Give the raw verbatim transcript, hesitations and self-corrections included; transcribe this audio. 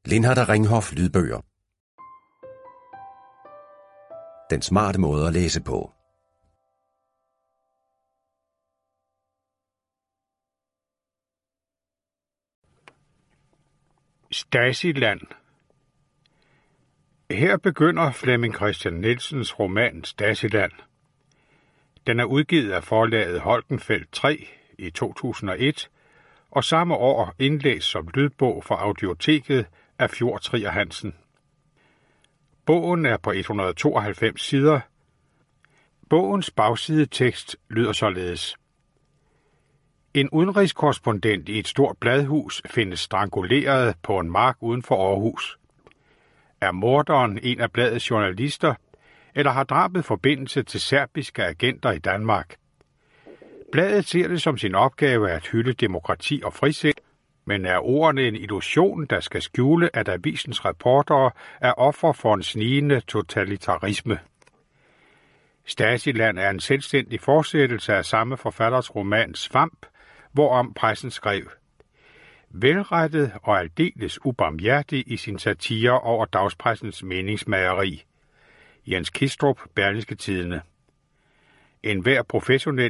Lindhardt Ringhof lydbøger. Den smarte måde at læse på. Stasiland. Her begynder Flemming Christian Nielsens roman Stasiland. Den er udgivet af forlaget Holkenfeldt tre i to tusind og et, og samme år indlæst som lydbog fra Audioteket af Fjord Trier Hansen. Bogen er på et hundrede og tooghalvfems sider. Bogens bagsidetekst lyder således. En udenrigskorrespondent i et stort bladhus findes stranguleret på en mark uden for Aarhus. Er morderen en af bladets journalister, eller har drabet forbindelse til serbiske agenter i Danmark? Bladet ser det som sin opgave at hylde demokrati og frisind, men er ordene en illusion, der skal skjule, at avisens reportere er offer for en snigende totalitarisme? Stasiland er en selvstændig fortsættelse af samme forfatters roman Svamp, hvorom pressen skrev: velrettet og aldeles ubarmhjertig i sin satire over dagspressens meningsmageri. Jens Kistrup, Berlingske Tidende. En hver professionel